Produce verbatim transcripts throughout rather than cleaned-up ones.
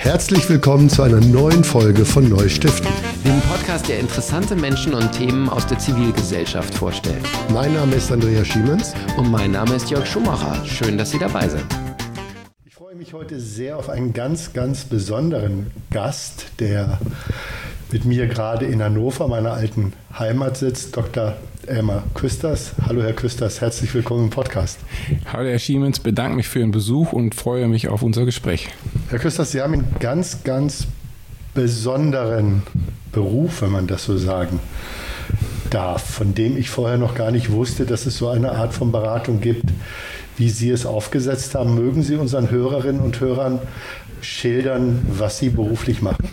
Herzlich willkommen zu einer neuen Folge von Neustiften, dem Podcast, der interessante Menschen und Themen aus der Zivilgesellschaft vorstellt. Mein Name ist Andreas Schiemens. Und mein Name ist Jörg Schumacher. Schön, dass Sie dabei sind. Ich freue mich heute sehr auf einen ganz, ganz besonderen Gast, der mit mir gerade in Hannover, meiner alten Heimat, sitzt, Doktor Elmar Küsters. Hallo Herr Küsters, herzlich willkommen im Podcast. Hallo Herr Schiemens, bedanke mich für den Besuch und freue mich auf unser Gespräch. Herr Küsters, Sie haben einen ganz, ganz besonderen Beruf, wenn man das so sagen darf, von dem ich vorher noch gar nicht wusste, dass es so eine Art von Beratung gibt, wie Sie es aufgesetzt haben. Mögen Sie unseren Hörerinnen und Hörern schildern, was Sie beruflich machen?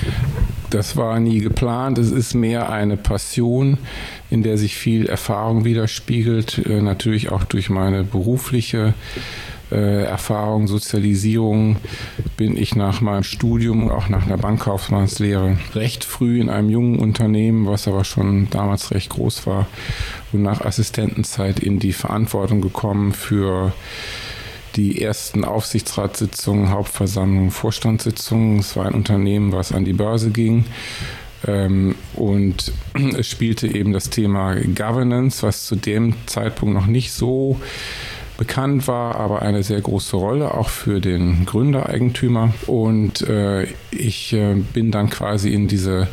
Das war nie geplant. Es ist mehr eine Passion, in der sich viel Erfahrung widerspiegelt. Äh, natürlich auch durch meine berufliche äh, Erfahrung, Sozialisierung bin ich nach meinem Studium und auch nach einer Bankkaufmannslehre recht früh in einem jungen Unternehmen, was aber schon damals recht groß war, und nach Assistentenzeit in die Verantwortung gekommen für die ersten Aufsichtsratssitzungen, Hauptversammlungen, Vorstandssitzungen. Es war ein Unternehmen, was an die Börse ging. Ähm, und es spielte eben das Thema Governance, was zu dem Zeitpunkt noch nicht so bekannt war, aber eine sehr große Rolle, auch für den Gründereigentümer. Und äh, ich äh, bin dann quasi in diese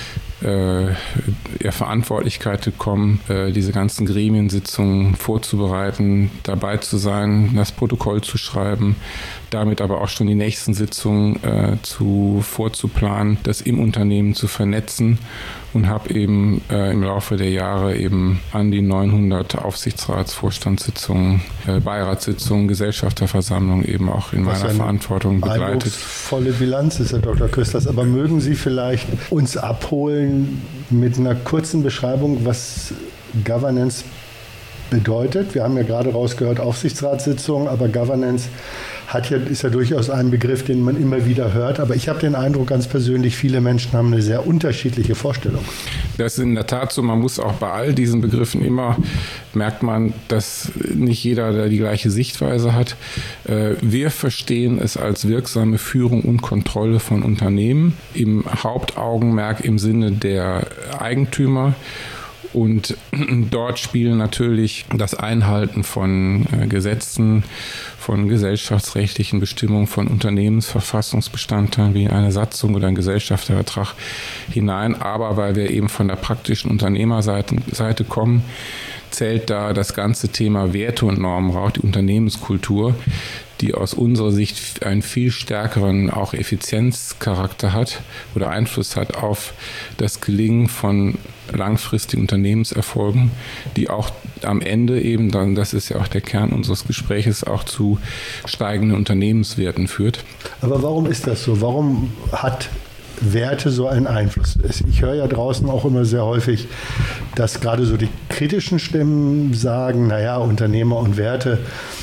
Äh, ja, Verantwortlichkeit gekommen, äh, diese ganzen Gremiensitzungen vorzubereiten, dabei zu sein, das Protokoll zu schreiben, damit aber auch schon die nächsten Sitzungen äh, zu, vorzuplanen, das im Unternehmen zu vernetzen, und habe eben äh, im Laufe der Jahre eben an die neunhundert Aufsichtsrats-, Vorstandssitzungen, äh, Beiratssitzungen, Gesellschafterversammlungen eben auch in Was meiner Verantwortung begleitet. Volle Bilanz ist, Herr Doktor Küsters. Aber mögen Sie vielleicht uns abholen mit einer kurzen Beschreibung, was Governance bedeutet? Wir haben ja gerade rausgehört, Aufsichtsratssitzungen, aber Governance hat ja, ist ja durchaus ein Begriff, den man immer wieder hört. Aber ich habe den Eindruck, ganz persönlich, viele Menschen haben eine sehr unterschiedliche Vorstellung. Das ist in der Tat so. Man muss auch bei all diesen Begriffen immer, merkt man, dass nicht jeder die gleiche Sichtweise hat. Wir verstehen es als wirksame Führung und Kontrolle von Unternehmen, im Hauptaugenmerk im Sinne der Eigentümer. Und dort spielen natürlich das Einhalten von äh, Gesetzen, von gesellschaftsrechtlichen Bestimmungen, von Unternehmensverfassungsbestandteilen wie eine Satzung oder ein Gesellschaftervertrag hinein. Aber weil wir eben von der praktischen Unternehmerseite Seite kommen, zählt da das ganze Thema Werte und Normen raus, die Unternehmenskultur, die aus unserer Sicht einen viel stärkeren auch Effizienzcharakter hat oder Einfluss hat auf das Gelingen von langfristigen Unternehmenserfolgen, die auch am Ende eben dann, das ist ja auch der Kern unseres Gespräches, auch zu steigenden Unternehmenswerten führt. Aber warum ist das so? Warum hat Werte so einen Einfluss? Ich höre ja draußen auch immer sehr häufig, dass gerade so die kritischen Stimmen sagen, naja, Unternehmer und Werte,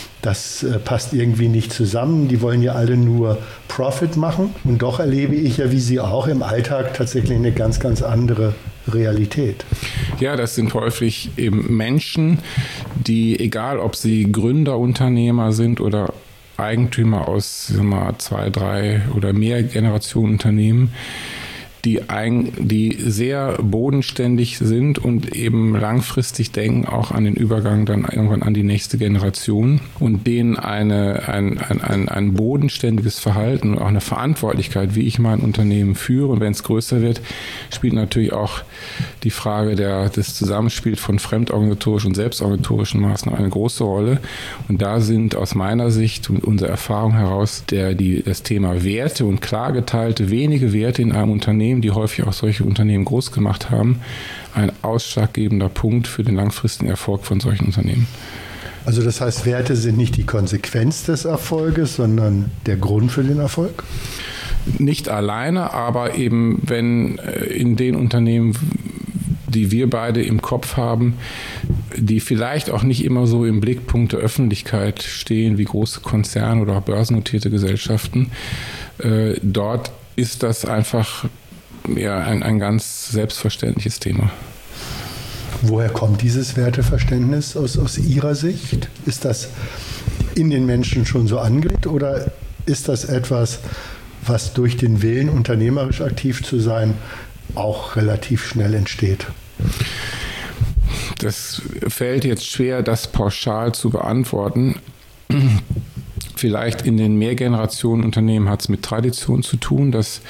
das äh, passt irgendwie nicht zusammen. Die wollen ja alle nur Profit machen. Und doch erlebe ich ja, wie Sie auch, im Alltag tatsächlich eine ganz, ganz andere Realität. Ja, das sind häufig eben Menschen, die, egal ob sie Gründerunternehmer sind oder Eigentümer aus, sagen wir mal, zwei, drei oder mehr Generationen Unternehmen, die, ein, die sehr bodenständig sind und eben langfristig denken, auch an den Übergang dann irgendwann an die nächste Generation, und denen eine, ein, ein, ein, ein bodenständiges Verhalten und auch eine Verantwortlichkeit, wie ich mein Unternehmen führe. Und wenn es größer wird, spielt natürlich auch die Frage der, des Zusammenspiels von fremdorganisatorischen und selbstorganisatorischen Maßnahmen eine große Rolle. Und da sind aus meiner Sicht und unserer Erfahrung heraus der, die, das Thema Werte und klar geteilte wenige Werte in einem Unternehmen, die häufig auch solche Unternehmen groß gemacht haben, ein ausschlaggebender Punkt für den langfristigen Erfolg von solchen Unternehmen. Also das heißt, Werte sind nicht die Konsequenz des Erfolges, sondern der Grund für den Erfolg? Nicht alleine, aber eben wenn in den Unternehmen, die wir beide im Kopf haben, die vielleicht auch nicht immer so im Blickpunkt der Öffentlichkeit stehen wie große Konzerne oder auch börsennotierte Gesellschaften, äh, dort ist das einfach ja, ein, ein ganz selbstverständliches Thema. Woher kommt dieses Werteverständnis aus, aus Ihrer Sicht? Ist das in den Menschen schon so angelegt oder ist das etwas, was durch den Willen, unternehmerisch aktiv zu sein, auch relativ schnell entsteht? Das fällt jetzt schwer, das pauschal zu beantworten. Vielleicht in den Mehrgenerationenunternehmen hat es mit Tradition zu tun, dass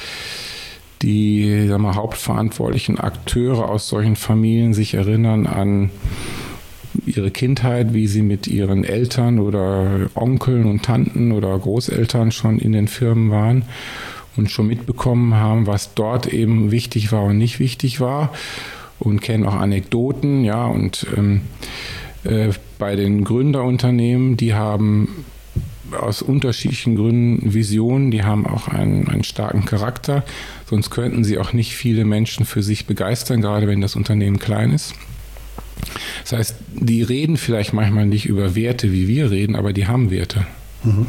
die, sagen wir, hauptverantwortlichen Akteure aus solchen Familien sich erinnern an ihre Kindheit, wie sie mit ihren Eltern oder Onkeln und Tanten oder Großeltern schon in den Firmen waren und schon mitbekommen haben, was dort eben wichtig war und nicht wichtig war, und kennen auch Anekdoten, ja, und ähm, äh, bei den Gründerunternehmen, die haben aus unterschiedlichen Gründen Visionen, die haben auch einen, einen starken Charakter, sonst könnten sie auch nicht viele Menschen für sich begeistern, gerade wenn das Unternehmen klein ist. Das heißt, die reden vielleicht manchmal nicht über Werte, wie wir reden, aber die haben Werte. Mhm.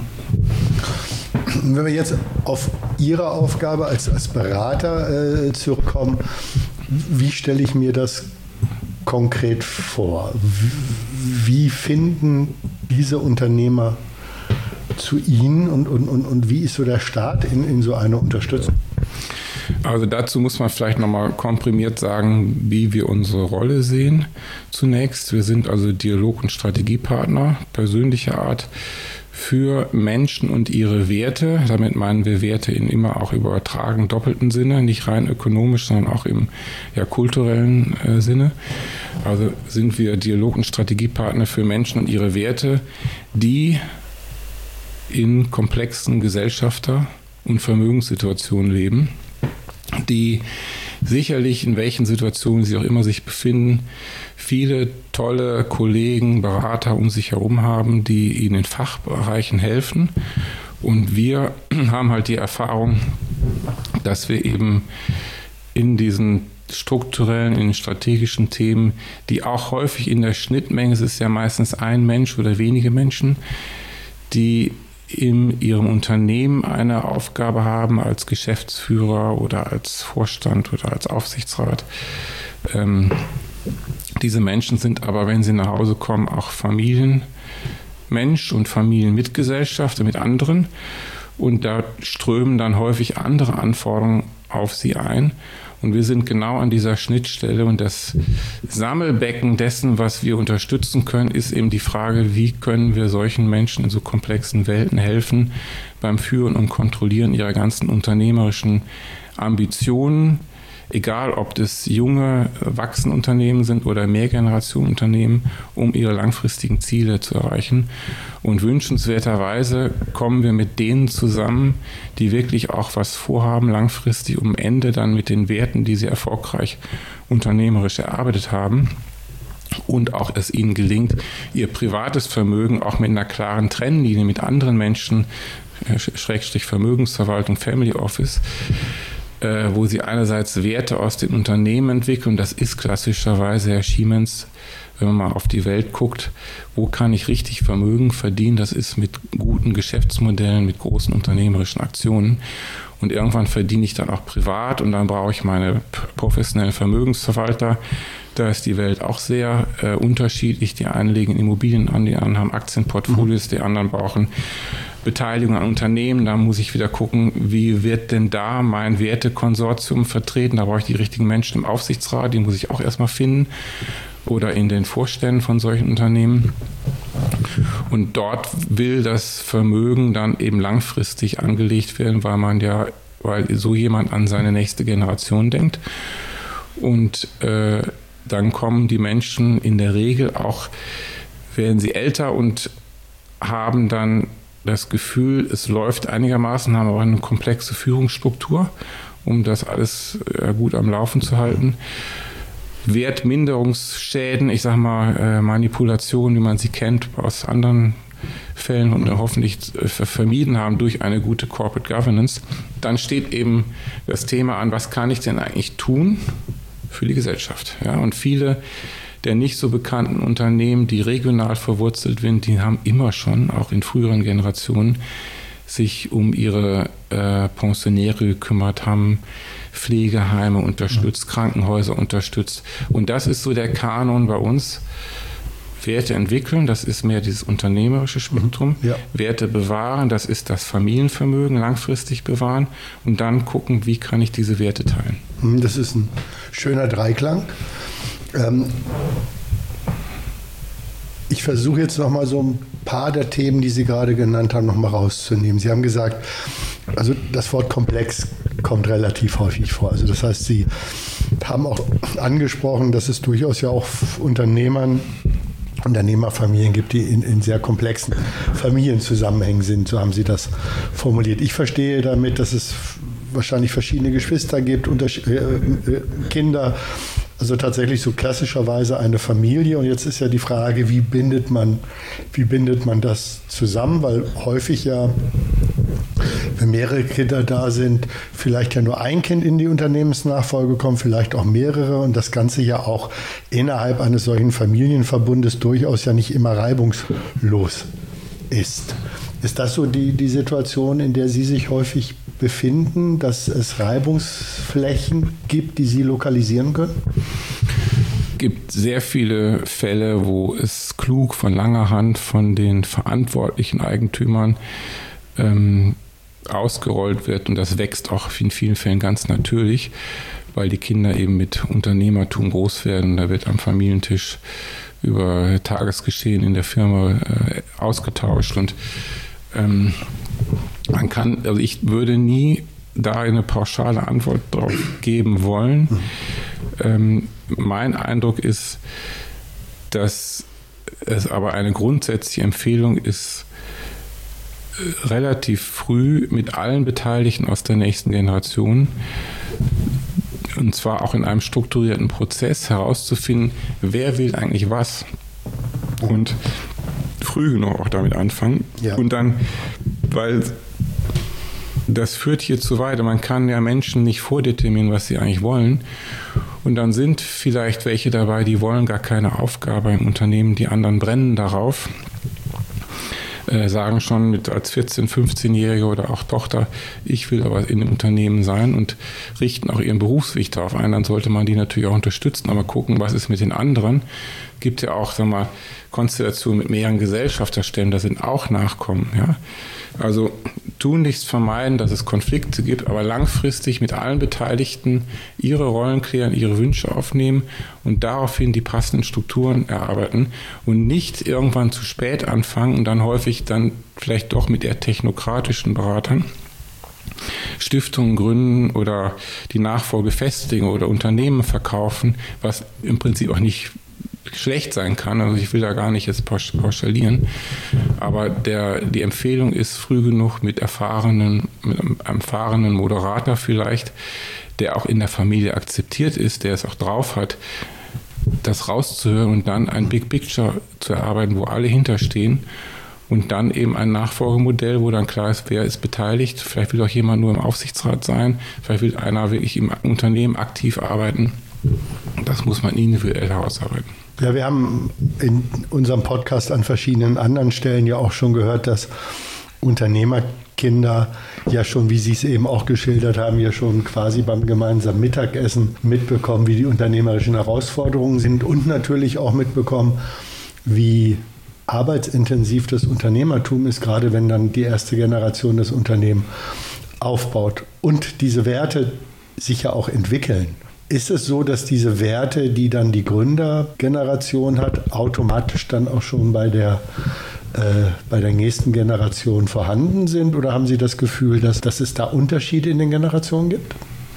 Wenn wir jetzt auf Ihre Aufgabe als, als Berater äh, zurückkommen, wie stelle ich mir das konkret vor? Wie, wie finden diese Unternehmer zu Ihnen und, und, und, und wie ist so der Start in, in so eine Unterstützung? Also dazu muss man vielleicht nochmal komprimiert sagen, wie wir unsere Rolle sehen. Zunächst, wir sind also Dialog- und Strategiepartner persönlicher Art für Menschen und ihre Werte. Damit meinen wir Werte in immer auch übertragen doppelten Sinne, nicht rein ökonomisch, sondern auch im ja, kulturellen äh, Sinne. Also sind wir Dialog- und Strategiepartner für Menschen und ihre Werte, die in komplexen Gesellschafter- und Vermögenssituationen leben, die sicherlich in welchen Situationen sie auch immer sich befinden, viele tolle Kollegen, Berater um sich herum haben, die ihnen in Fachbereichen helfen. Und wir haben halt die Erfahrung, dass wir eben in diesen strukturellen, in den strategischen Themen, die auch häufig in der Schnittmenge, es ist ja meistens ein Mensch oder wenige Menschen, die in ihrem Unternehmen eine Aufgabe haben als Geschäftsführer oder als Vorstand oder als Aufsichtsrat. Ähm, diese Menschen sind aber, wenn sie nach Hause kommen, auch Familienmensch und Familienmitgesellschafter mit anderen. Und da strömen dann häufig andere Anforderungen auf sie ein. Und wir sind genau an dieser Schnittstelle, und das Sammelbecken dessen, was wir unterstützen können, ist eben die Frage, wie können wir solchen Menschen in so komplexen Welten helfen beim Führen und Kontrollieren ihrer ganzen unternehmerischen Ambitionen, egal ob das junge, wachsende Unternehmen sind oder Mehrgenerationenunternehmen, um ihre langfristigen Ziele zu erreichen. Und wünschenswerterweise kommen wir mit denen zusammen, die wirklich auch was vorhaben, langfristig, um am Ende dann mit den Werten, die sie erfolgreich unternehmerisch erarbeitet haben, und auch es ihnen gelingt, ihr privates Vermögen auch mit einer klaren Trennlinie mit anderen Menschen, Schrägstrich Vermögensverwaltung, Family Office, wo sie einerseits Werte aus den Unternehmen entwickeln. Das ist klassischerweise, Herr Schiemens, wenn man mal auf die Welt guckt, wo kann ich richtig Vermögen verdienen? Das ist mit guten Geschäftsmodellen, mit großen unternehmerischen Aktionen. Und irgendwann verdiene ich dann auch privat, und dann brauche ich meine professionellen Vermögensverwalter. Da ist die Welt auch sehr äh, unterschiedlich. Die einen legen Immobilien an, die anderen haben Aktienportfolios, die anderen brauchen Beteiligung an Unternehmen. Da muss ich wieder gucken, wie wird denn da mein Wertekonsortium vertreten? Da brauche ich die richtigen Menschen im Aufsichtsrat, die muss ich auch erstmal finden, oder in den Vorständen von solchen Unternehmen. Und dort will das Vermögen dann eben langfristig angelegt werden, weil man ja, weil so jemand an seine nächste Generation denkt. Und äh, dann kommen die Menschen in der Regel auch, werden sie älter und haben dann das Gefühl, es läuft einigermaßen, haben aber eine komplexe Führungsstruktur, um das alles äh, gut am Laufen zu halten. Wertminderungsschäden, ich sag mal äh, Manipulationen, wie man sie kennt aus anderen Fällen und hoffentlich äh, vermieden haben durch eine gute Corporate Governance. Dann steht eben das Thema an, was kann ich denn eigentlich tun für die Gesellschaft? Ja, und viele der nicht so bekannten Unternehmen, die regional verwurzelt sind, die haben immer schon, auch in früheren Generationen, sich um ihre äh, Pensionäre gekümmert, haben Pflegeheime unterstützt, Krankenhäuser unterstützt. Und das ist so der Kanon bei uns. Werte entwickeln, das ist mehr dieses unternehmerische Spektrum. Ja. Werte bewahren, das ist das Familienvermögen, langfristig bewahren. Und dann gucken, wie kann ich diese Werte teilen. Das ist ein schöner Dreiklang. Ähm Ich versuche jetzt noch mal so ein paar der Themen, die Sie gerade genannt haben, noch mal rauszunehmen. Sie haben gesagt, also das Wort komplex kommt relativ häufig vor. Also das heißt, Sie haben auch angesprochen, dass es durchaus ja auch Unternehmern, Unternehmerfamilien gibt, die in, in sehr komplexen Familienzusammenhängen sind. So haben Sie das formuliert. Ich verstehe damit, dass es wahrscheinlich verschiedene Geschwister gibt, Unterschied, äh, äh, Kinder. Also tatsächlich so klassischerweise eine Familie. Und jetzt ist ja die Frage, wie bindet man, wie bindet man das zusammen? Weil häufig ja, wenn mehrere Kinder da sind, vielleicht ja nur ein Kind in die Unternehmensnachfolge kommt, vielleicht auch mehrere. Und das Ganze ja auch innerhalb eines solchen Familienverbundes durchaus ja nicht immer reibungslos ist. Ist das so die, die Situation, in der Sie sich häufig befinden, dass es Reibungsflächen gibt, die Sie lokalisieren können? Es gibt sehr viele Fälle, wo es klug von langer Hand von den verantwortlichen Eigentümern ähm, ausgerollt wird. Und das wächst auch in vielen Fällen ganz natürlich, weil die Kinder eben mit Unternehmertum groß werden. Da wird am Familientisch über Tagesgeschehen in der Firma äh, ausgetauscht. Und ähm, man kann, also ich würde nie da eine pauschale Antwort drauf geben wollen. Mhm. Ähm, mein Eindruck ist, dass es aber eine grundsätzliche Empfehlung ist, relativ früh mit allen Beteiligten aus der nächsten Generation, und zwar auch in einem strukturierten Prozess, herauszufinden, wer will eigentlich was, und früh genug auch damit anfangen. Ja. Und dann, weil das führt hierzu weiter, man kann ja Menschen nicht vordeterminieren, was sie eigentlich wollen. Und dann sind vielleicht welche dabei, die wollen gar keine Aufgabe im Unternehmen, die anderen brennen darauf, äh, sagen schon mit als vierzehn-, fünfzehnjährige oder auch Tochter, ich will aber in dem Unternehmen sein, und richten auch ihren Berufsweg darauf ein. Dann sollte man die natürlich auch unterstützen, aber gucken, was ist mit den anderen. Gibt ja auch, sag mal, Konstellationen mit mehreren Gesellschafterstellen, da sind auch Nachkommen. Ja? Also tunlichst vermeiden, dass es Konflikte gibt, aber langfristig mit allen Beteiligten ihre Rollen klären, ihre Wünsche aufnehmen und daraufhin die passenden Strukturen erarbeiten und nicht irgendwann zu spät anfangen und dann häufig dann vielleicht doch mit eher technokratischen Beratern Stiftungen gründen oder die Nachfolge festigen oder Unternehmen verkaufen, was im Prinzip auch nicht schlecht sein kann. Also ich will da gar nicht jetzt pauschalieren, aber der, die Empfehlung ist, früh genug mit erfahrenen, mit einem erfahrenen Moderator vielleicht, der auch in der Familie akzeptiert ist, der es auch drauf hat, das rauszuhören und dann ein Big Picture zu erarbeiten, wo alle hinterstehen, und dann eben ein Nachfolgemodell, wo dann klar ist, wer ist beteiligt. Vielleicht will auch jemand nur im Aufsichtsrat sein, vielleicht will einer wirklich im Unternehmen aktiv arbeiten. Das muss man individuell herausarbeiten. Ja, wir haben in unserem Podcast an verschiedenen anderen Stellen ja auch schon gehört, dass Unternehmerkinder ja schon, wie Sie es eben auch geschildert haben, ja schon quasi beim gemeinsamen Mittagessen mitbekommen, wie die unternehmerischen Herausforderungen sind, und natürlich auch mitbekommen, wie arbeitsintensiv das Unternehmertum ist, gerade wenn dann die erste Generation das Unternehmen aufbaut und diese Werte sich ja auch entwickeln. Ist es so, dass diese Werte, die dann die Gründergeneration hat, automatisch dann auch schon bei der, äh, bei der nächsten Generation vorhanden sind? Oder haben Sie das Gefühl, dass, dass es da Unterschiede in den Generationen gibt?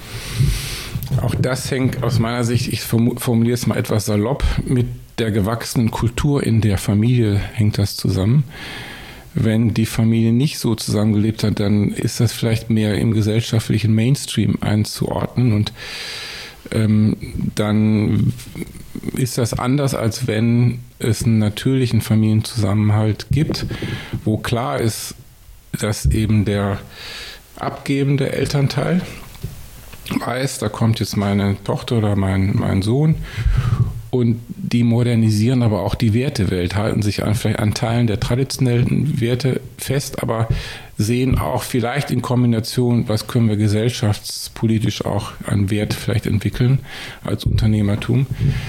Auch das hängt aus meiner Sicht, ich formuliere es mal etwas salopp, mit der gewachsenen Kultur in der Familie hängt das zusammen. Wenn die Familie nicht so zusammengelebt hat, dann ist das vielleicht mehr im gesellschaftlichen Mainstream einzuordnen, und ähm, dann ist das anders, als wenn es einen natürlichen Familienzusammenhalt gibt, wo klar ist, dass eben der abgebende Elternteil weiß, da kommt jetzt meine Tochter oder mein, mein Sohn, und die modernisieren aber auch die Wertewelt, halten sich an, vielleicht an Teilen der traditionellen Werte fest, aber sehen auch vielleicht in Kombination, was können wir gesellschaftspolitisch auch an Wert vielleicht entwickeln als Unternehmertum.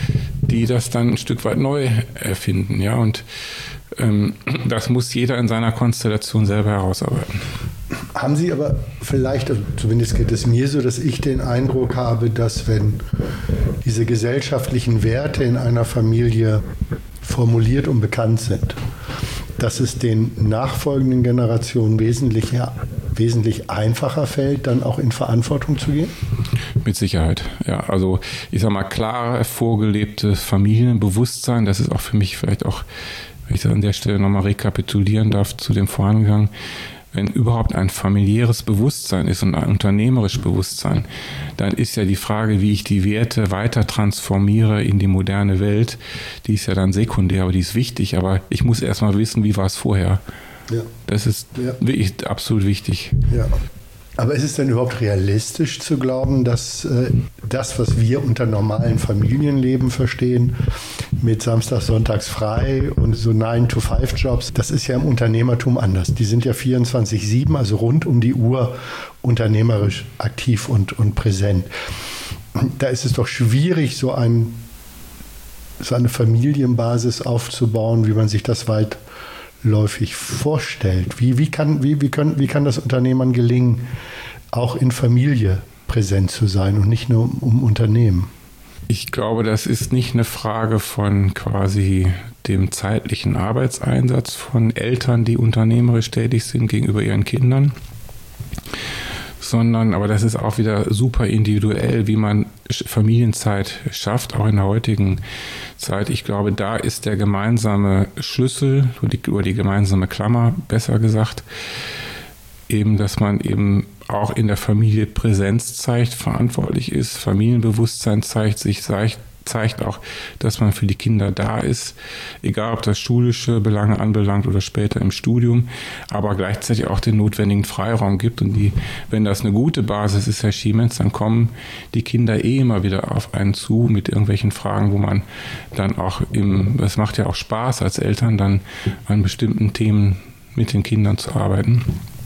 die das dann ein Stück weit neu erfinden. Ja, und ähm, das muss jeder in seiner Konstellation selber herausarbeiten. Haben Sie aber vielleicht, also zumindest geht es mir so, dass ich den Eindruck habe, dass wenn diese gesellschaftlichen Werte in einer Familie formuliert und bekannt sind, dass es den nachfolgenden Generationen wesentlich, ja, wesentlich einfacher fällt, dann auch in Verantwortung zu gehen? Mit Sicherheit, ja. Also ich sag mal, klar vorgelebtes Familienbewusstsein, das ist auch für mich vielleicht auch, wenn ich das an der Stelle nochmal rekapitulieren darf zu dem Vorangang, wenn überhaupt ein familiäres Bewusstsein ist und ein unternehmerisches Bewusstsein, dann ist ja die Frage, wie ich die Werte weiter transformiere in die moderne Welt, die ist ja dann sekundär, aber die ist wichtig. Aber ich muss erstmal wissen, wie war es vorher. Ja. Das ist ja. wirklich absolut wichtig. Ja. Aber ist es denn überhaupt realistisch zu glauben, dass äh, das, was wir unter normalen Familienleben verstehen, mit Samstags, Sonntags frei und so nine to five Jobs, das ist ja im Unternehmertum anders. Die sind ja vierundzwanzig sieben, also rund um die Uhr unternehmerisch aktiv und, und präsent. Da ist es doch schwierig, so, ein, so eine Familienbasis aufzubauen, wie man sich das weit läufig vorstellt. Wie, wie, kann, wie, wie, können, wie kann das Unternehmern gelingen, auch in Familie präsent zu sein und nicht nur um, um Unternehmen? Ich glaube, das ist nicht eine Frage von quasi dem zeitlichen Arbeitseinsatz von Eltern, die unternehmerisch tätig sind gegenüber ihren Kindern, sondern, aber das ist auch wieder super individuell, wie man Familienzeit schafft, auch in der heutigen Zeit. Ich glaube, da ist der gemeinsame Schlüssel, oder die, oder die gemeinsame Klammer, besser gesagt, eben, dass man eben auch in der Familie Präsenz zeigt, verantwortlich ist, Familienbewusstsein zeigt, sich zeigt, zeigt auch, dass man für die Kinder da ist, egal ob das schulische Belange anbelangt oder später im Studium, aber gleichzeitig auch den notwendigen Freiraum gibt. Und die, wenn das eine gute Basis ist, Herr Schiemens, dann kommen die Kinder eh immer wieder auf einen zu mit irgendwelchen Fragen, wo man dann auch im, es macht ja auch Spaß als Eltern, dann an bestimmten Themen mit den Kindern zu arbeiten.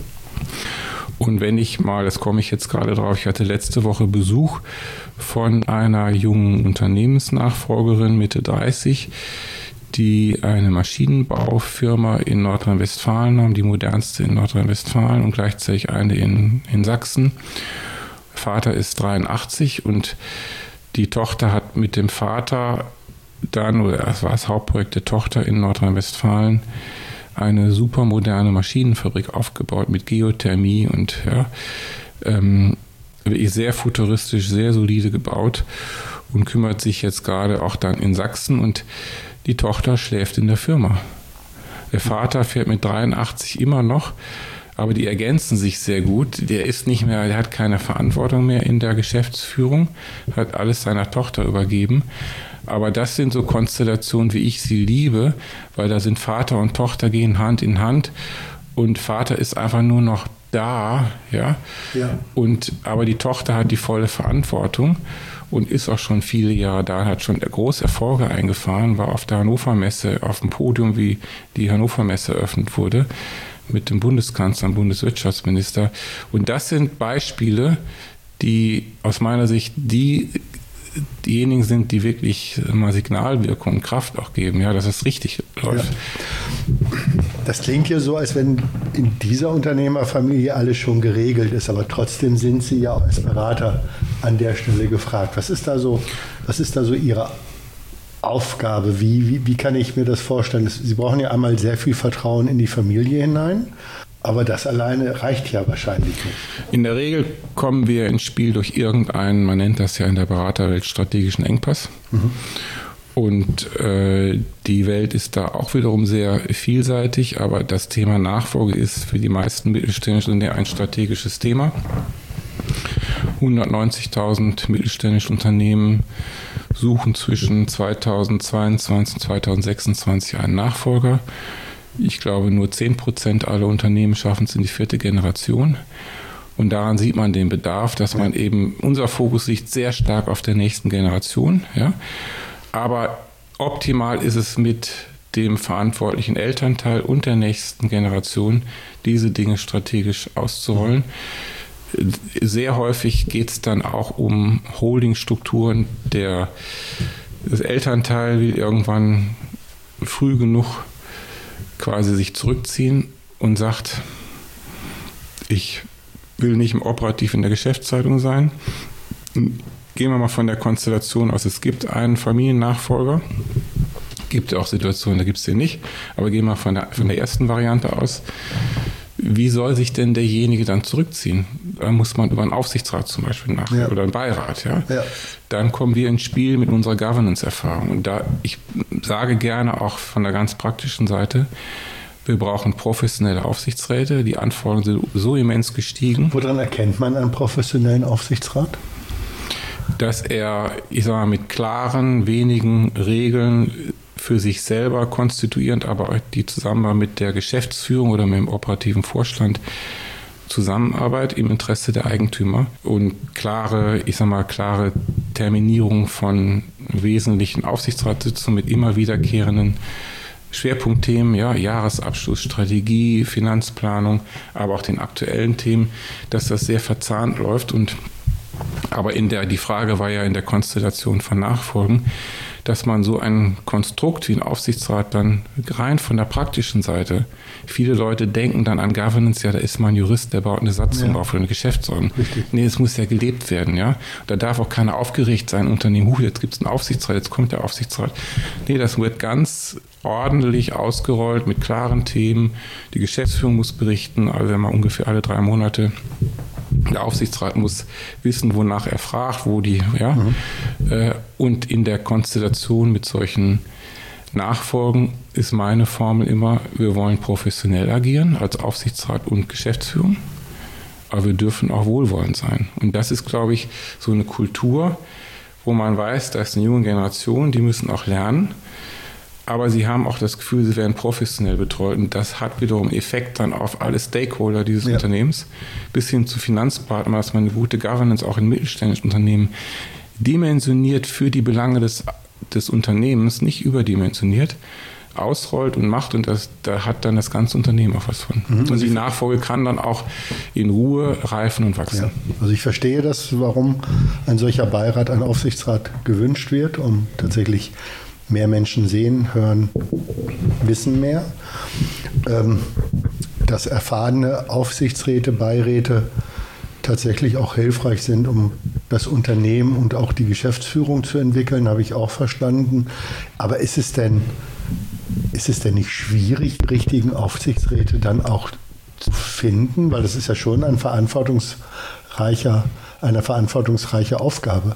Und wenn ich mal, das komme ich jetzt gerade drauf, ich hatte letzte Woche Besuch von einer jungen Unternehmensnachfolgerin Mitte dreißig, die eine Maschinenbaufirma in Nordrhein-Westfalen haben, die modernste in Nordrhein-Westfalen und gleichzeitig eine in, in Sachsen. Vater ist dreiundachtzig und die Tochter hat mit dem Vater dann, oder das war das Hauptprojekt der Tochter in Nordrhein-Westfalen, eine super moderne Maschinenfabrik aufgebaut mit Geothermie und ja, ähm, wirklich sehr futuristisch, sehr solide gebaut und kümmert sich jetzt gerade auch dann in Sachsen und die Tochter schläft in der Firma. Der Vater fährt mit dreiundachtzig immer noch, aber die ergänzen sich sehr gut. Der ist nicht mehr, der hat keine Verantwortung mehr in der Geschäftsführung, hat alles seiner Tochter übergeben. Aber das sind so Konstellationen, wie ich sie liebe, weil da sind Vater und Tochter gehen Hand in Hand und Vater ist einfach nur noch da, ja. ja. Und aber die Tochter hat die volle Verantwortung und ist auch schon viele Jahre da, hat schon große Erfolge eingefahren, war auf der Hannover Messe auf dem Podium, wie die Hannover Messe eröffnet wurde, mit dem Bundeskanzler und Bundeswirtschaftsminister. Und das sind Beispiele, die aus meiner Sicht die diejenigen sind, die wirklich mal Signalwirkung und Kraft auch geben, ja, dass es richtig läuft. Ja. Das klingt ja so, als wenn in dieser Unternehmerfamilie alles schon geregelt ist, aber trotzdem sind Sie ja auch als Berater an der Stelle gefragt. Was ist da so, was ist da so Ihre Aufgabe? Wie, wie, wie kann ich mir das vorstellen? Sie brauchen ja einmal sehr viel Vertrauen in die Familie hinein. Aber das alleine reicht ja wahrscheinlich nicht. In der Regel kommen wir ins Spiel durch irgendeinen, man nennt das ja in der Beraterwelt, strategischen Engpass. Mhm. Und äh, die Welt ist da auch wiederum sehr vielseitig, aber das Thema Nachfolge ist für die meisten mittelständischen Unternehmen ein strategisches Thema. hundertneunzigtausend mittelständische Unternehmen suchen zwischen zweitausendzweiundzwanzig und zweitausendsechsundzwanzig einen Nachfolger. Ich glaube, nur zehn Prozent aller Unternehmen schaffen es in die vierte Generation. Und daran sieht man den Bedarf, dass man eben, unser Fokus liegt sehr stark auf der nächsten Generation. Ja? Aber optimal ist es mit dem verantwortlichen Elternteil und der nächsten Generation, diese Dinge strategisch auszurollen. Sehr häufig geht es dann auch um Holdingstrukturen der Das Elternteil will irgendwann früh genug quasi sich zurückziehen und sagt, ich will nicht im operativ in der Geschäftszeitung sein. Gehen wir mal von der Konstellation aus, es gibt einen Familiennachfolger, gibt ja auch Situationen, da gibt es den nicht, aber gehen wir von der, von der ersten Variante aus. Wie soll sich denn derjenige dann zurückziehen? Da muss man über einen Aufsichtsrat zum Beispiel nach ja. oder einen Beirat. Ja? Ja. Dann kommen wir ins Spiel mit unserer Governance-Erfahrung. Und da ich sage gerne auch von der ganz praktischen Seite, wir brauchen professionelle Aufsichtsräte. Die Anforderungen sind so immens gestiegen. Woran erkennt man einen professionellen Aufsichtsrat? Dass er, ich sage mal, mit klaren, wenigen Regeln für sich selber konstituierend, aber auch die Zusammenarbeit mit der Geschäftsführung oder mit dem operativen Vorstand Zusammenarbeit im Interesse der Eigentümer und klare, ich sag mal, klare Terminierung von wesentlichen Aufsichtsratssitzungen mit immer wiederkehrenden Schwerpunktthemen, ja, Jahresabschluss, Strategie, Finanzplanung, aber auch den aktuellen Themen, dass das sehr verzahnt läuft. Und aber in der, die Frage war ja in der Konstellation von Nachfolgen, dass man so ein Konstrukt wie ein Aufsichtsrat dann rein von der praktischen Seite, viele Leute denken dann an Governance, ja, da ist mal ein Jurist, der baut eine Satzung ja. auf oder eine Geschäftsordnung. Richtig. Nee, es muss ja gelebt werden, ja. Da darf auch keiner aufgeregt sein, Unternehmen, huh, jetzt gibt es einen Aufsichtsrat, jetzt kommt der Aufsichtsrat. Nee, das wird ganz ordentlich ausgerollt mit klaren Themen. Die Geschäftsführung muss berichten, also mal ungefähr alle drei Monate. Der Aufsichtsrat muss wissen, wonach er fragt, wo die, ja. Mhm. Äh, und in der Konstellation mit solchen Nachfolgen ist meine Formel immer, wir wollen professionell agieren als Aufsichtsrat und Geschäftsführung, aber wir dürfen auch wohlwollend sein. Und das ist, glaube ich, so eine Kultur, wo man weiß, da ist eine junge Generation, die müssen auch lernen. Aber sie haben auch das Gefühl, sie werden professionell betreut. Und das hat wiederum Effekt dann auf alle Stakeholder dieses ja. Unternehmens, bis hin zu Finanzpartnern, dass man eine gute Governance auch in mittelständischen Unternehmen dimensioniert für die Belange des, des Unternehmens, nicht überdimensioniert, ausrollt und macht. Und das, da hat dann das ganze Unternehmen auch was von. Mhm. Und die Nachfolge kann dann auch in Ruhe reifen und wachsen. Ja. Also ich verstehe das, warum ein solcher Beirat, ein Aufsichtsrat gewünscht wird, um tatsächlich mehr Menschen sehen, hören, wissen mehr. Ähm, dass erfahrene Aufsichtsräte, Beiräte tatsächlich auch hilfreich sind, um das Unternehmen und auch die Geschäftsführung zu entwickeln, habe ich auch verstanden. Aber ist es denn, ist es denn nicht schwierig, die richtigen Aufsichtsräte dann auch zu finden? Weil das ist ja schon ein verantwortungsreicher, eine verantwortungsreiche Aufgabe.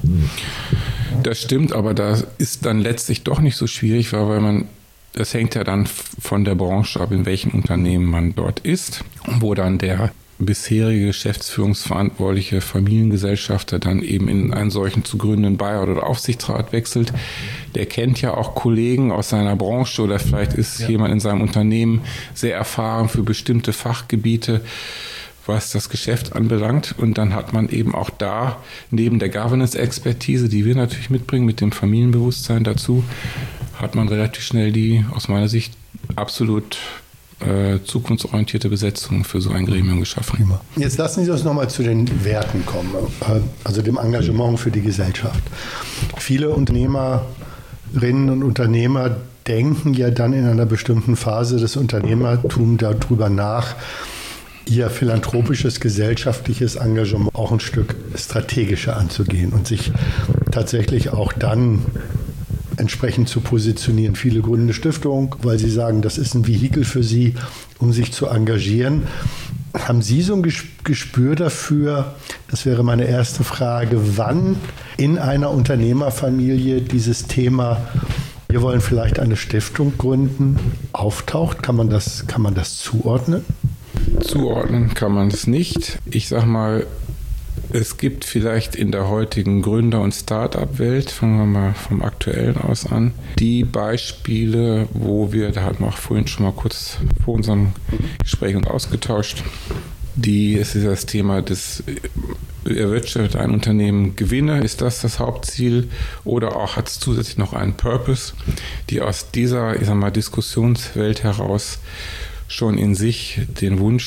Das stimmt, aber das ist dann letztlich doch nicht so schwierig, weil man, das hängt ja dann von der Branche ab, in welchem Unternehmen man dort ist, wo dann der bisherige geschäftsführungsverantwortliche Familiengesellschafter dann eben in einen solchen zu gründenden Beirat oder Aufsichtsrat wechselt. Der kennt ja auch Kollegen aus seiner Branche oder vielleicht ist ja. jemand in seinem Unternehmen sehr erfahren für bestimmte Fachgebiete, was das Geschäft anbelangt. Und dann hat man eben auch da neben der Governance-Expertise, die wir natürlich mitbringen, mit dem Familienbewusstsein dazu, hat man relativ schnell die, aus meiner Sicht, absolut äh, zukunftsorientierte Besetzung für so ein Gremium geschaffen. Prima. Jetzt lassen Sie uns nochmal zu den Werten kommen, also dem Engagement für die Gesellschaft. Viele Unternehmerinnen und Unternehmer denken ja dann in einer bestimmten Phase des Unternehmertums darüber nach, ihr philanthropisches, gesellschaftliches Engagement auch ein Stück strategischer anzugehen und sich tatsächlich auch dann entsprechend zu positionieren. Viele gründen eine Stiftung, weil sie sagen, das ist ein Vehikel für sie, um sich zu engagieren. Haben Sie so ein Gespür dafür, das wäre meine erste Frage, wann in einer Unternehmerfamilie dieses Thema, wir wollen vielleicht eine Stiftung gründen, auftaucht? Kann man das, kann man das zuordnen? Zuordnen kann man es nicht. Ich sag mal, es gibt vielleicht in der heutigen Gründer- und Start-up-Welt, fangen wir mal vom Aktuellen aus an, die Beispiele, wo wir, da hatten wir auch vorhin schon mal kurz vor unserem Gespräch uns ausgetauscht, die, es ist das Thema des, erwirtschaftet ein Unternehmen Gewinne, ist das das Hauptziel oder auch hat es zusätzlich noch einen Purpose, die aus dieser, ich sag mal, Diskussionswelt heraus schon in sich den Wunsch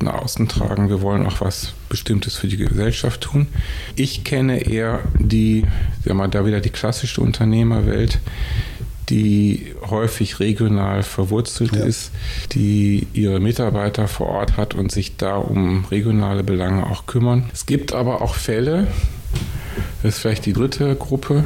nach außen tragen. Wir wollen auch was Bestimmtes für die Gesellschaft tun. Ich kenne eher die, sagen wir mal, da wieder die klassische Unternehmerwelt, die häufig regional verwurzelt ja. ist, die ihre Mitarbeiter vor Ort hat und sich da um regionale Belange auch kümmern. Es gibt aber auch Fälle, das ist vielleicht die dritte Gruppe,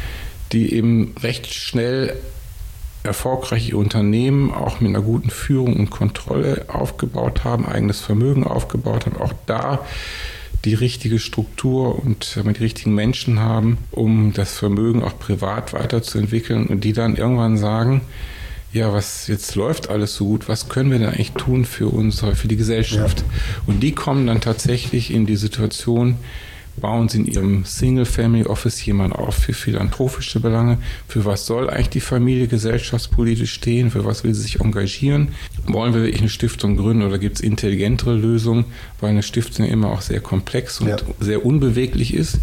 die eben recht schnell erfolgreiche Unternehmen auch mit einer guten Führung und Kontrolle aufgebaut haben, eigenes Vermögen aufgebaut haben, auch da die richtige Struktur und die richtigen Menschen haben, um das Vermögen auch privat weiterzuentwickeln und die dann irgendwann sagen, ja, was jetzt läuft alles so gut, was können wir denn eigentlich tun für unsere, für die Gesellschaft? Ja. Und die kommen dann tatsächlich in die Situation, bauen Sie in Ihrem Single-Family-Office jemanden auf für philanthropische Belange? Für was soll eigentlich die Familie gesellschaftspolitisch stehen? Für was will sie sich engagieren? Wollen wir wirklich eine Stiftung gründen oder gibt es intelligentere Lösungen? Weil eine Stiftung immer auch sehr komplex und ja. sehr unbeweglich ist.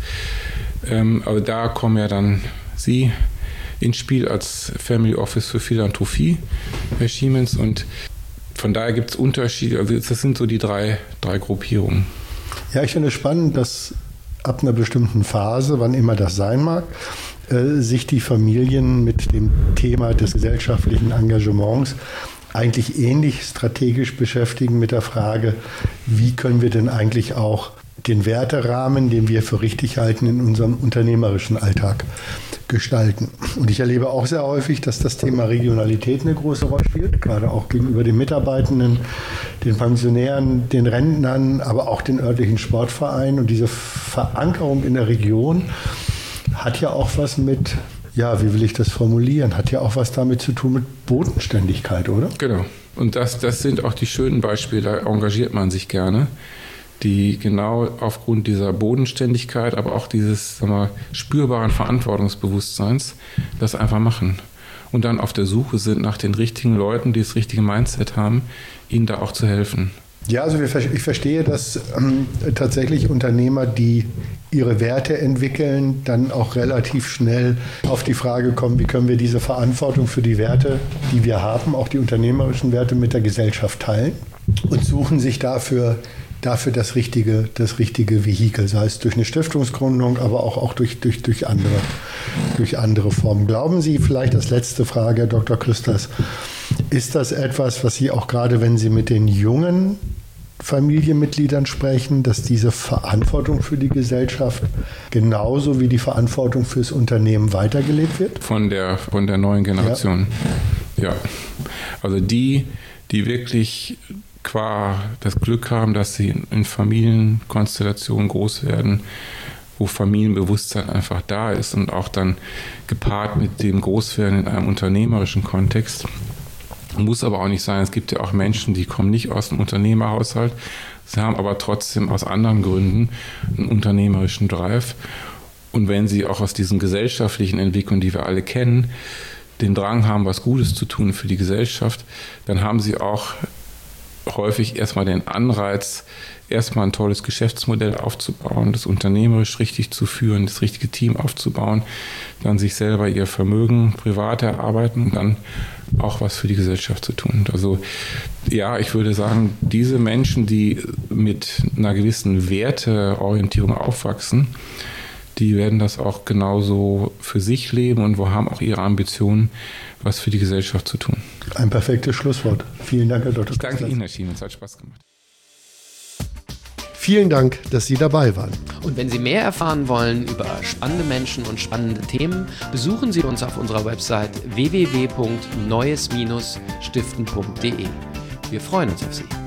Ähm, aber da kommen ja dann Sie ins Spiel als Family Office für Philanthropie, Herr Schiemens. Und von daher gibt es Unterschiede. Also das sind so die drei, drei Gruppierungen. Ja, ich finde es spannend, dass ab einer bestimmten Phase, wann immer das sein mag, äh, sich die Familien mit dem Thema des gesellschaftlichen Engagements eigentlich ähnlich strategisch beschäftigen mit der Frage, wie können wir denn eigentlich auch den Werterahmen, den wir für richtig halten, in unserem unternehmerischen Alltag gestalten. Und ich erlebe auch sehr häufig, dass das Thema Regionalität eine große Rolle spielt, gerade auch gegenüber den Mitarbeitenden, den Pensionären, den Rentnern, aber auch den örtlichen Sportvereinen. Und diese Verankerung in der Region hat ja auch was mit, ja, wie will ich das formulieren, hat ja auch was damit zu tun mit Bodenständigkeit, oder? Genau. Und das, das sind auch die schönen Beispiele, da engagiert man sich gerne, die genau aufgrund dieser Bodenständigkeit, aber auch dieses, sagen wir, spürbaren Verantwortungsbewusstseins das einfach machen. Und dann auf der Suche sind nach den richtigen Leuten, die das richtige Mindset haben, ihnen da auch zu helfen. Ja, also ich verstehe, dass ähm, tatsächlich Unternehmer, die ihre Werte entwickeln, dann auch relativ schnell auf die Frage kommen, wie können wir diese Verantwortung für die Werte, die wir haben, auch die unternehmerischen Werte mit der Gesellschaft teilen und suchen sich dafür dafür das richtige, das richtige Vehikel, sei es durch eine Stiftungsgründung, aber auch, auch durch, durch, durch, andere, durch andere Formen. Glauben Sie, vielleicht als letzte Frage, Herr Doktor Küsters, ist das etwas, was Sie auch gerade, wenn Sie mit den jungen Familienmitgliedern sprechen, dass diese Verantwortung für die Gesellschaft genauso wie die Verantwortung fürs Unternehmen weitergelebt wird? Von der, von der neuen Generation. Ja. ja. Also die, die wirklich qua das Glück haben, dass sie in Familienkonstellationen groß werden, wo Familienbewusstsein einfach da ist und auch dann gepaart mit dem Großwerden in einem unternehmerischen Kontext. Muss aber auch nicht sein. Es gibt ja auch Menschen, die kommen nicht aus dem Unternehmerhaushalt, sie haben aber trotzdem aus anderen Gründen einen unternehmerischen Drive. Und wenn sie auch aus diesen gesellschaftlichen Entwicklungen, die wir alle kennen, den Drang haben, was Gutes zu tun für die Gesellschaft, dann haben sie auch häufig erstmal den Anreiz, erstmal ein tolles Geschäftsmodell aufzubauen, das unternehmerisch richtig zu führen, das richtige Team aufzubauen, dann sich selber ihr Vermögen privat erarbeiten und dann auch was für die Gesellschaft zu tun. Also ja, ich würde sagen, diese Menschen, die mit einer gewissen Werteorientierung aufwachsen, die werden das auch genauso für sich leben und wo haben auch ihre Ambitionen, was für die Gesellschaft zu tun. Ein perfektes Schlusswort. Vielen Dank, Herr Doktor Ich danke Ihnen, Herr Schiemens. Es hat Spaß gemacht. Vielen Dank, dass Sie dabei waren. Und wenn Sie mehr erfahren wollen über spannende Menschen und spannende Themen, besuchen Sie uns auf unserer Website w w w punkt neues Bindestrich stiften punkt d e. Wir freuen uns auf Sie.